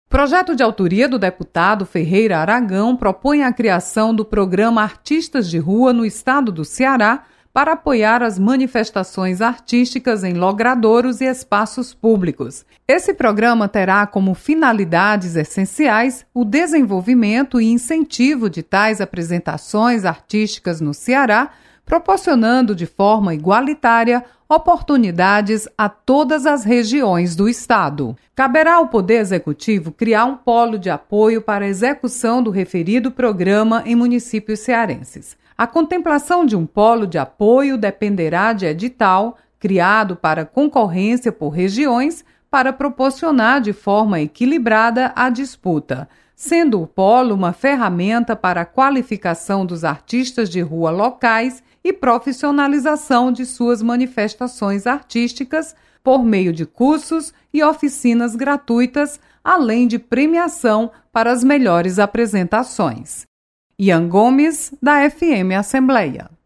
Projeto de autoria do deputado Ferreira Aragão propõe a criação do programa Artistas de Rua no estado do Ceará para apoiar as manifestações artísticas em logradouros e espaços públicos. Esse programa terá como finalidades essenciais o desenvolvimento e incentivo de tais apresentações artísticas no Ceará, proporcionando de forma igualitária oportunidades a todas as regiões do estado. Caberá ao Poder Executivo criar um polo de apoio para a execução do referido programa em municípios cearenses. A contemplação de um polo de apoio dependerá de edital, criado para concorrência por regiões, para proporcionar de forma equilibrada a disputa, sendo o polo uma ferramenta para a qualificação dos artistas de rua locais e profissionalização de suas manifestações artísticas por meio de cursos e oficinas gratuitas, além de premiação para as melhores apresentações. Ian Gomes, da FM Assembleia.